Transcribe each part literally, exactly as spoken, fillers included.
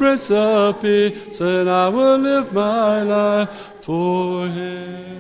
Prince of Peace, and I will live my life for him.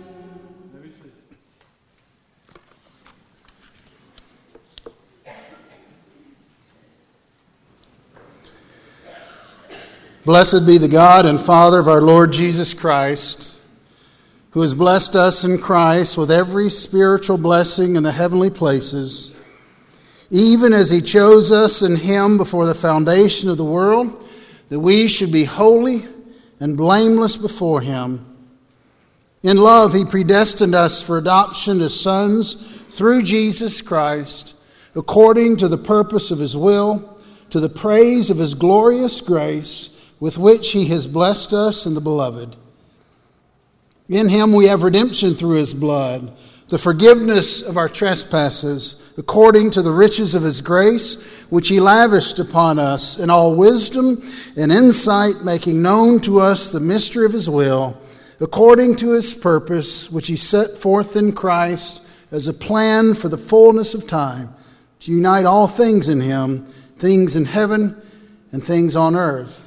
Blessed be the God and Father of our Lord Jesus Christ, who has blessed us in Christ with every spiritual blessing in the heavenly places, even as he chose us in him before the foundation of the world, that we should be holy and blameless before him. In love, he predestined us for adoption as sons through Jesus Christ, according to the purpose of his will, to the praise of his glorious grace, with which he has blessed us in the Beloved. In him we have redemption through his blood, the forgiveness of our trespasses, according to the riches of his grace, which he lavished upon us in all wisdom and insight, making known to us the mystery of his will, according to his purpose, which he set forth in Christ as a plan for the fullness of time, to unite all things in him, things in heaven and things on earth.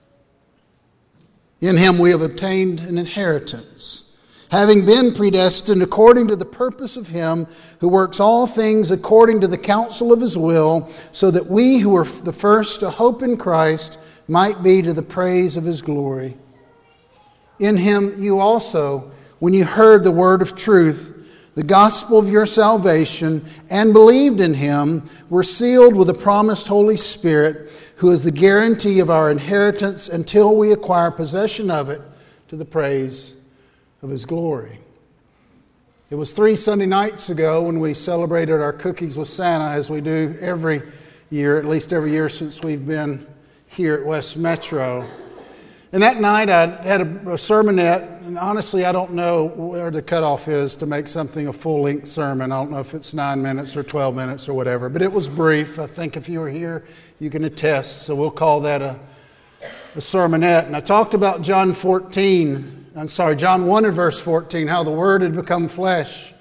In him we have obtained an inheritance, having been predestined according to the purpose of him who works all things according to the counsel of his will, so that we who were the first to hope in Christ might be to the praise of his glory. In him you also, when you heard the word of truth, the gospel of your salvation, and believed in him, were sealed with the promised Holy Spirit, who is the guarantee of our inheritance until we acquire possession of it to the praise of his glory. It was three Sunday nights ago when we celebrated our Cookies with Santa, as we do every year, at least every year since we've been here at West Metro. And that night I had a, a sermonette, and honestly I don't know where the cutoff is to make something a full-length sermon. I don't know if it's nine minutes or twelve minutes or whatever, but it was brief. I think if you were here, you can attest, so we'll call that a, a sermonette. And I talked about John fourteen, I'm sorry, John one and verse fourteen, how the Word had become flesh,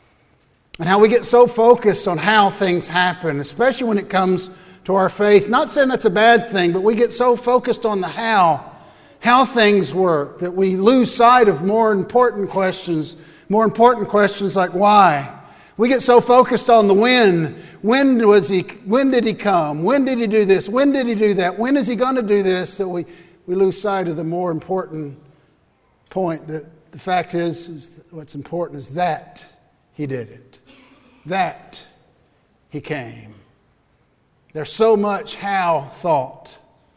and how we get so focused on how things happen, especially when it comes to our faith. Not saying that's a bad thing, but we get so focused on the how, how things work, that we lose sight of more important questions, more important questions like why. We get so focused on the when. When was he? When did he come? When did he do this? When did he do that? When is he going to do this? That we, we lose sight of the more important point. That the fact is, is what's important is that he did it. That he came. There's so much how thought.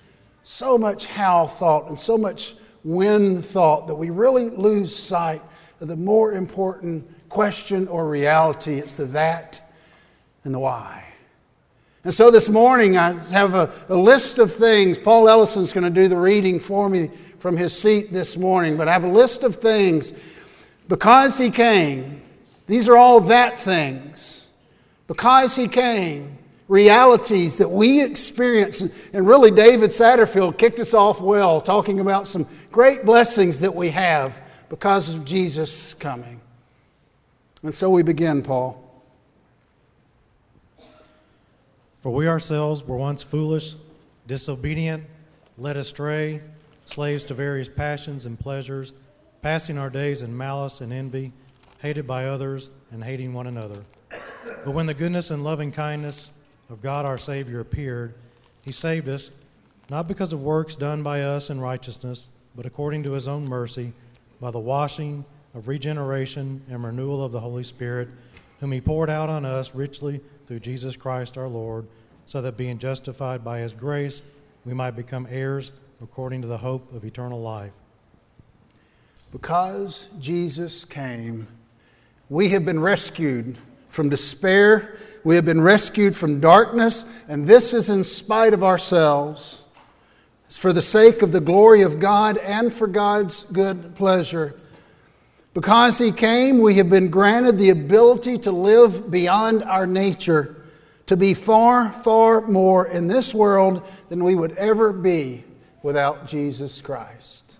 So much how thought and so much when thought that we really lose sight of the more important question or reality. It's the that and the why. And so this morning I have a, a list of things. Paul Ellison's going to do the reading for me from his seat this morning. But I have a list of things. Because he came, these are all that things. Because he came, realities that we experience. And really David Satterfield kicked us off well, talking about some great blessings that we have because of Jesus coming. And so we begin, Paul. For we ourselves were once foolish, disobedient, led astray, slaves to various passions and pleasures, passing our days in malice and envy, hated by others and hating one another. But when the goodness and loving kindness of God our Savior appeared, he saved us, not because of works done by us in righteousness, but according to his own mercy, by the washing of regeneration and renewal of the Holy Spirit, whom he poured out on us richly through Jesus Christ our Lord, so that being justified by his grace, we might become heirs according to the hope of eternal life. Because Jesus came, we have been rescued from despair. We have been rescued from darkness, and this is in spite of ourselves. It's for the sake of the glory of God and for God's good pleasure. Because he came, we have been granted the ability to live beyond our nature, to be far, far more in this world than we would ever be without Jesus Christ.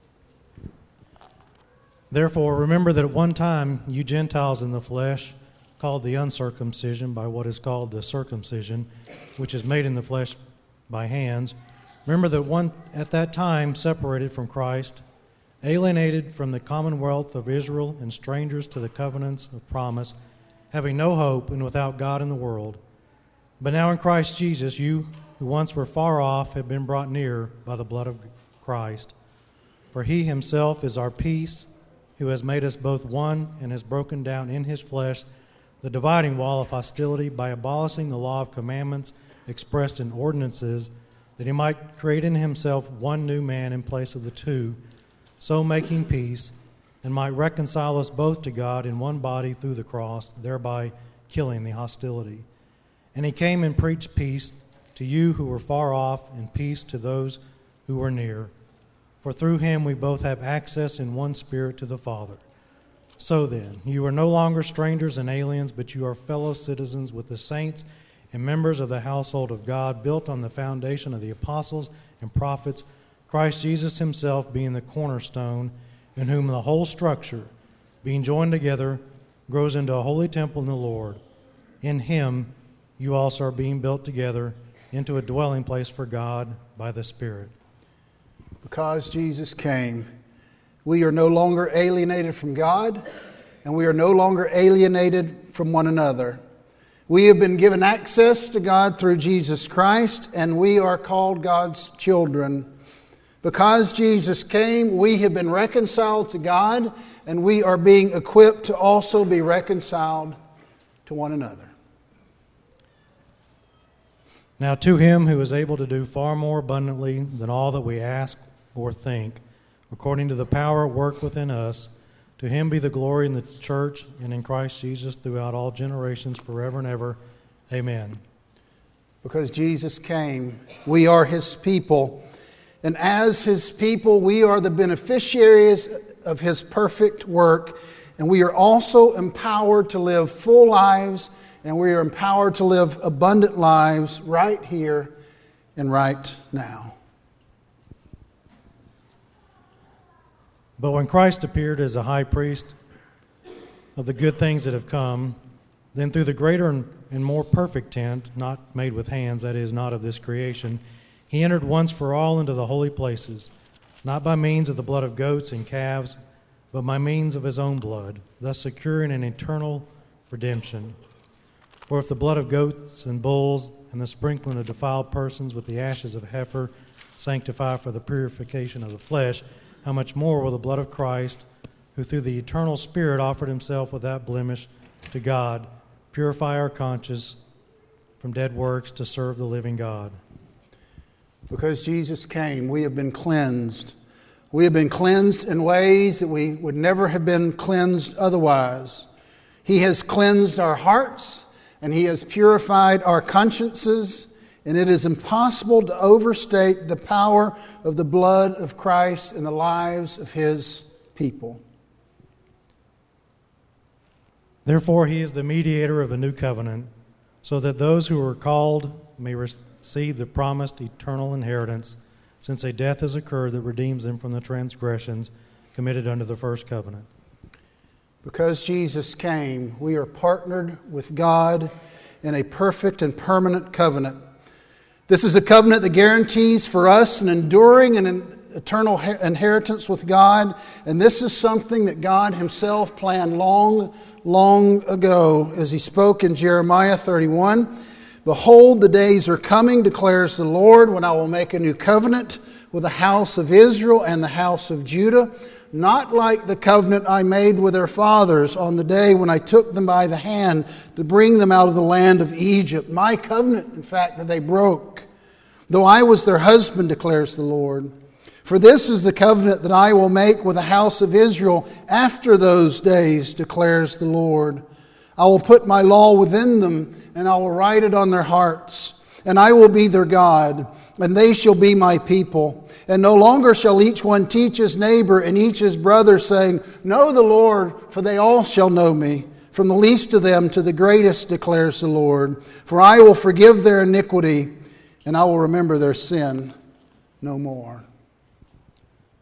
Therefore, remember that at one time you Gentiles in the flesh, called the uncircumcision by what is called the circumcision, which is made in the flesh by hands, remember that one at that time separated from Christ, alienated from the commonwealth of Israel and strangers to the covenants of promise, having no hope and without God in the world. But now in Christ Jesus, you who once were far off have been brought near by the blood of Christ. For he himself is our peace, who has made us both one and has broken down in his flesh the dividing wall of hostility by abolishing the law of commandments expressed in ordinances, that he might create in himself one new man in place of the two, so making peace, and might reconcile us both to God in one body through the cross, thereby killing the hostility. And he came and preached peace to you who were far off, and peace to those who were near. For through him we both have access in one Spirit to the Father. So then, you are no longer strangers and aliens, but you are fellow citizens with the saints and members of the household of God, built on the foundation of the apostles and prophets, Christ Jesus himself being the cornerstone, in whom the whole structure, being joined together, grows into a holy temple in the Lord. In him you also are being built together into a dwelling place for God by the Spirit. Because Jesus came, we are no longer alienated from God, and we are no longer alienated from one another. We have been given access to God through Jesus Christ, and we are called God's children. Because Jesus came, we have been reconciled to God, and we are being equipped to also be reconciled to one another. Now to him who is able to do far more abundantly than all that we ask or think, according to the power at work within us, to him be the glory in the church and in Christ Jesus throughout all generations, forever and ever. Amen. Because Jesus came, we are his people. And as his people, we are the beneficiaries of his perfect work. And we are also empowered to live full lives, and we are empowered to live abundant lives right here and right now. But when Christ appeared as a high priest of the good things that have come, then through the greater and more perfect tent, not made with hands, that is, not of this creation, he entered once for all into the holy places, not by means of the blood of goats and calves, but by means of his own blood, thus securing an eternal redemption. For if the blood of goats and bulls and the sprinkling of defiled persons with the ashes of heifer sanctify for the purification of the flesh, how much more will the blood of Christ, who through the eternal Spirit offered himself without blemish to God, purify our conscience from dead works to serve the living God. Because Jesus came, we have been cleansed. We have been cleansed in ways that we would never have been cleansed otherwise. He has cleansed our hearts, and he has purified our consciences, and it is impossible to overstate the power of the blood of Christ in the lives of his people. Therefore, he is the mediator of a new covenant, so that those who are called may receive the promised eternal inheritance, since a death has occurred that redeems them from the transgressions committed under the first covenant. Because Jesus came, we are partnered with God in a perfect and permanent covenant. This is a covenant that guarantees for us an enduring and an eternal inheritance with God. And this is something that God himself planned long, long ago, as he spoke in Jeremiah thirty-one. Behold, the days are coming, declares the Lord, when I will make a new covenant with the house of Israel and the house of Judah, not like the covenant I made with their fathers on the day when I took them by the hand to bring them out of the land of Egypt. My covenant, in fact, that they broke, though I was their husband, declares the Lord. For this is the covenant that I will make with the house of Israel after those days, declares the Lord. I will put my law within them, and I will write it on their hearts. And I will be their God, and they shall be my people. And no longer shall each one teach his neighbor and each his brother, saying, Know the Lord, for they all shall know me, from the least of them to the greatest, declares the Lord. For I will forgive their iniquity, and I will remember their sin no more.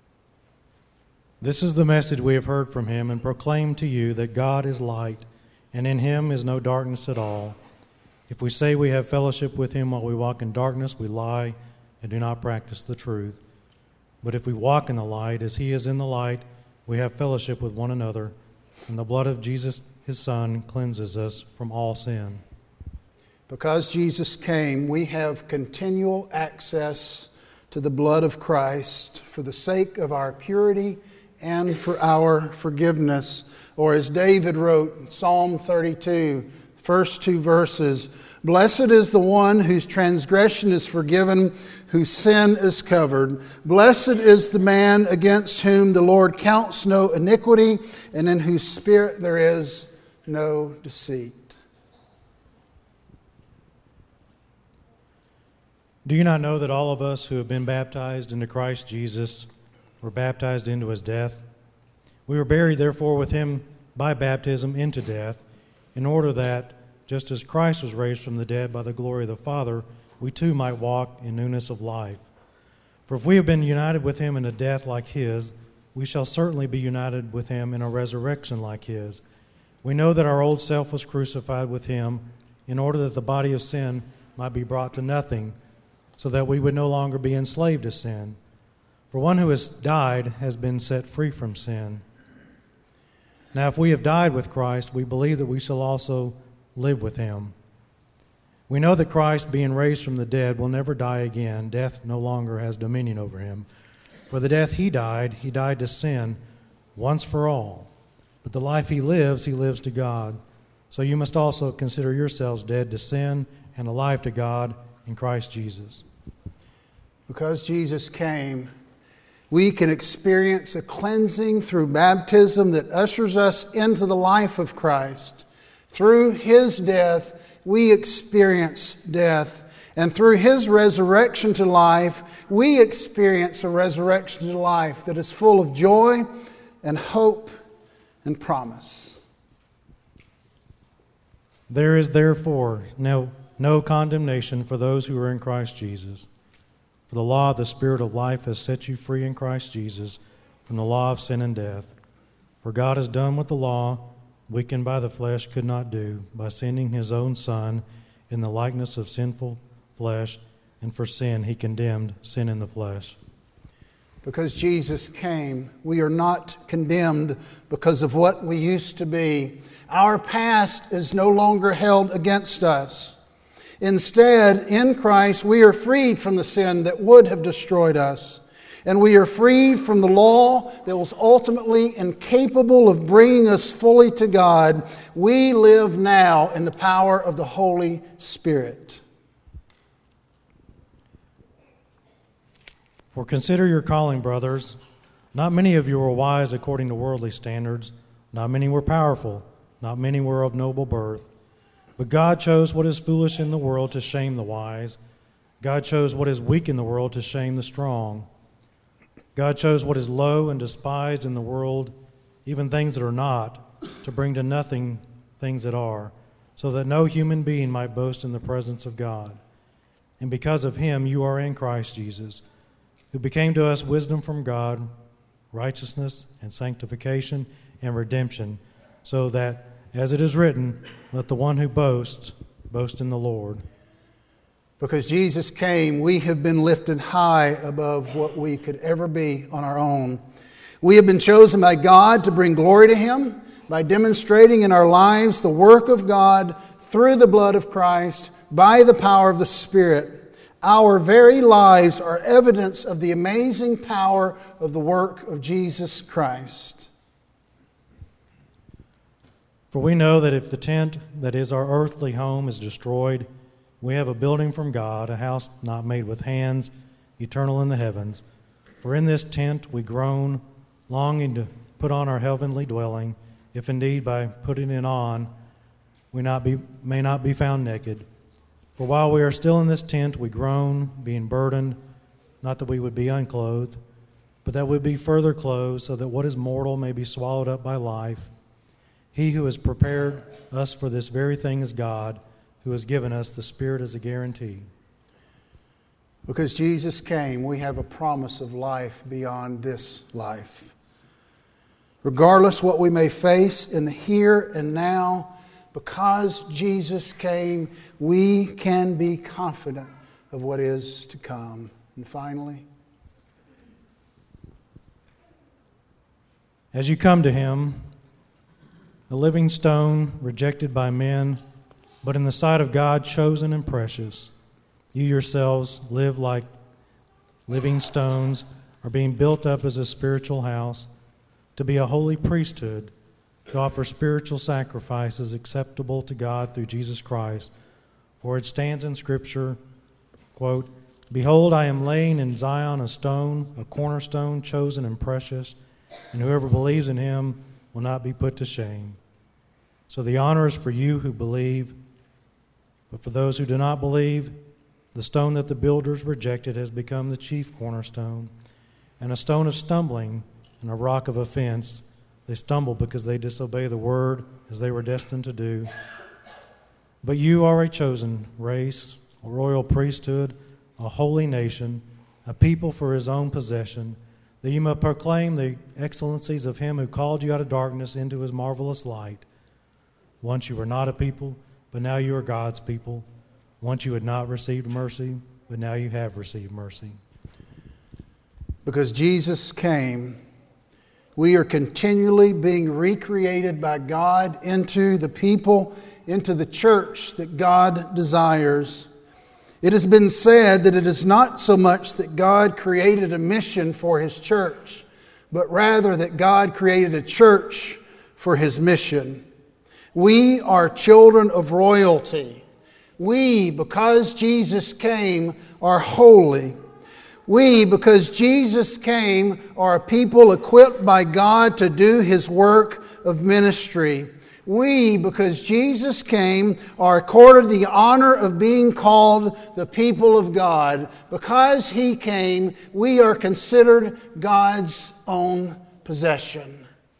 This is the message we have heard from him and proclaim to you, that God is light, and in him is no darkness at all. If we say we have fellowship with him while we walk in darkness, we lie and do not practice the truth. But if we walk in the light, as he is in the light, we have fellowship with one another, and the blood of Jesus, his Son, cleanses us from all sin. Because Jesus came, we have continual access to the blood of Christ for the sake of our purity and for our forgiveness. Or as David wrote in Psalm thirty-two, first two verses, "Blessed is the one whose transgression is forgiven, whose sin is covered. Blessed is the man against whom the Lord counts no iniquity, and in whose spirit there is no deceit." Do you not know that all of us who have been baptized into Christ Jesus were baptized into his death? We were buried, therefore, with him by baptism into death, in order that, just as Christ was raised from the dead by the glory of the Father, we too might walk in newness of life. For if we have been united with him in a death like his, we shall certainly be united with him in a resurrection like his. We know that our old self was crucified with him, in order that the body of sin might be brought to nothing, so that we would no longer be enslaved to sin. For one who has died has been set free from sin. Now if we have died with Christ, we believe that we shall also live with him. We know that Christ, being raised from the dead, will never die again. Death no longer has dominion over him. For the death he died, he died to sin once for all. But the life he lives, he lives to God. So you must also consider yourselves dead to sin and alive to God in Christ Jesus. Because Jesus came, we can experience a cleansing through baptism that ushers us into the life of Christ. Through his death, we experience death. And through his resurrection to life, we experience a resurrection to life that is full of joy and hope and promise. There is therefore no, no condemnation for those who are in Christ Jesus. For the law of the Spirit of life has set you free in Christ Jesus from the law of sin and death. For God has done what the law, weakened by the flesh, could not do, by sending his own Son in the likeness of sinful flesh, and for sin he condemned sin in the flesh. Because Jesus came, we are not condemned because of what we used to be. Our past is no longer held against us. Instead, in Christ, we are freed from the sin that would have destroyed us. And we are freed from the law that was ultimately incapable of bringing us fully to God. We live now in the power of the Holy Spirit. For consider your calling, brothers. Not many of you were wise according to worldly standards. Not many were powerful. Not many were of noble birth. But God chose what is foolish in the world to shame the wise. God chose what is weak in the world to shame the strong. God chose what is low and despised in the world, even things that are not, to bring to nothing things that are, so that no human being might boast in the presence of God. And because of him you are in Christ Jesus, who became to us wisdom from God, righteousness and sanctification and redemption, so that, as it is written, let the one who boasts boast in the Lord. Because Jesus came, we have been lifted high above what we could ever be on our own. We have been chosen by God to bring glory to him by demonstrating in our lives the work of God through the blood of Christ by the power of the Spirit. Our very lives are evidence of the amazing power of the work of Jesus Christ. For we know that if the tent that is our earthly home is destroyed, we have a building from God, a house not made with hands, eternal in the heavens. For in this tent we groan, longing to put on our heavenly dwelling, if indeed by putting it on we not be, may not be found naked. For while we are still in this tent, we groan, being burdened, not that we would be unclothed, but that we be further clothed, so that what is mortal may be swallowed up by life. He who has prepared us for this very thing is God, who has given us the Spirit as a guarantee. Because Jesus came, we have a promise of life beyond this life. Regardless what we may face in the here and now, Because Jesus came, we can be confident of what is to come. And finally, as you come to him, a living stone rejected by men, but in the sight of God chosen and precious, you yourselves live like living stones, are being built up as a spiritual house, to be a holy priesthood, to offer spiritual sacrifices acceptable to God through Jesus Christ. For it stands in Scripture, quote, "Behold, I am laying in Zion a stone, a cornerstone, chosen and precious, and whoever believes in him will not be put to shame." So the honor is for you who believe, but for those who do not believe, the stone that the builders rejected has become the chief cornerstone, and a stone of stumbling and a rock of offense. They stumble because they disobey the word as they were destined to do. But you are a chosen race, a royal priesthood, a holy nation, a people for his own possession, that you may proclaim the excellencies of him who called you out of darkness into his marvelous light. Once you were not a people, but now you are God's people. Once you had not received mercy, but now you have received mercy. Because Jesus came, we are continually being recreated by God into the people, into the church that God desires. It has been said that it is not so much that God created a mission for His church, but rather that God created a church for His mission. We are children of royalty. We, because Jesus came, are holy. We, because Jesus came, are a people equipped by God to do His work of ministry. We, because Jesus came, are accorded the honor of being called the people of God. Because He came, we are considered God's own possession.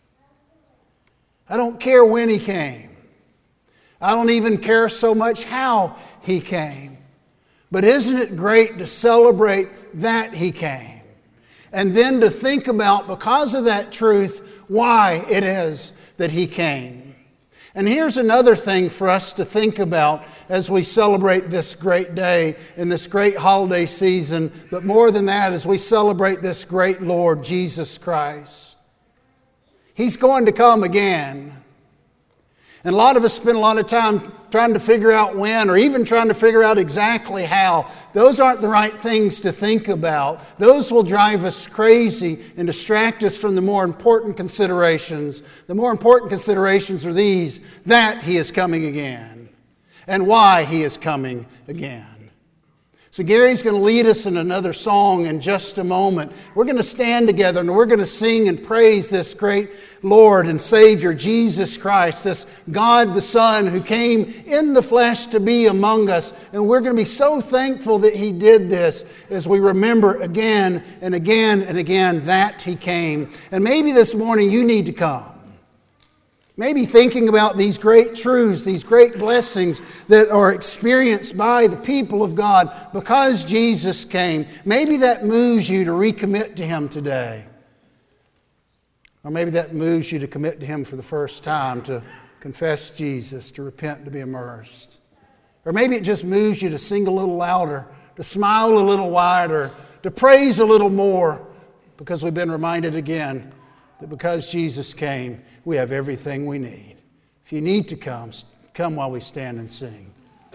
I don't care when He came. I don't even care so much how He came. But isn't it great to celebrate that He came? And then to think about, because of that truth, why it is that He came. And here's another thing for us to think about as we celebrate this great day in this great holiday season. But more than that, as we celebrate this great Lord, Jesus Christ. He's going to come again. And a lot of us spend a lot of time trying to figure out when, or even trying to figure out exactly how. Those aren't the right things to think about. Those will drive us crazy and distract us from the more important considerations. The more important considerations are these: that He is coming again, and why He is coming again. So Gary's going to lead us in another song in just a moment. We're going to stand together and we're going to sing and praise this great Lord and Savior, Jesus Christ, this God the Son who came in the flesh to be among us. And we're going to be so thankful that He did this as we remember again and again and again that He came. And maybe this morning you need to come. Maybe thinking about these great truths, these great blessings that are experienced by the people of God because Jesus came. Maybe that moves you to recommit to Him today. Or maybe that moves you to commit to Him for the first time, to confess Jesus, to repent, to be immersed. Or maybe it just moves you to sing a little louder, to smile a little wider, to praise a little more, because we've been reminded again that because Jesus came, we have everything we need. If you need to come, come while we stand and sing.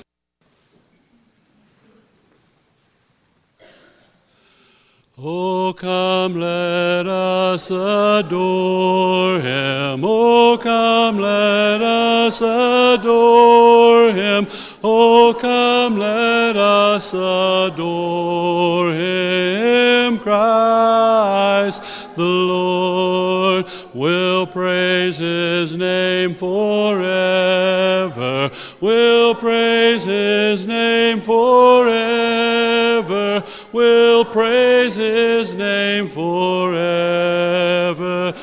Oh, come, let us adore Him. Oh, come, let us adore Him. Oh, come, let us adore Him. Christ the Lord, will praise His name forever. Will praise His name forever. Will praise His name forever.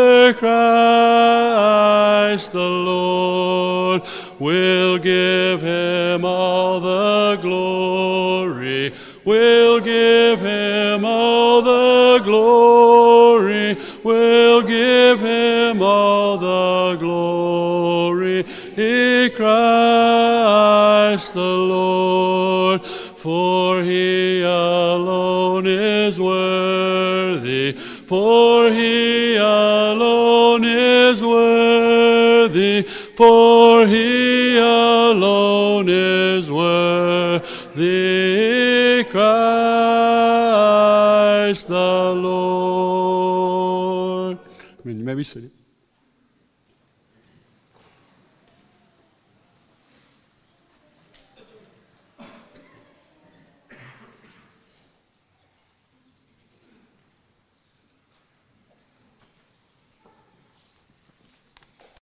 Christ the Lord, will give Him all the glory. Will give Him all the glory. Will give Him all the glory. He the Lord, for he alone is worthy, for he alone is worthy, for he alone is worthy, Christ the Lord. I mean, you may be seated.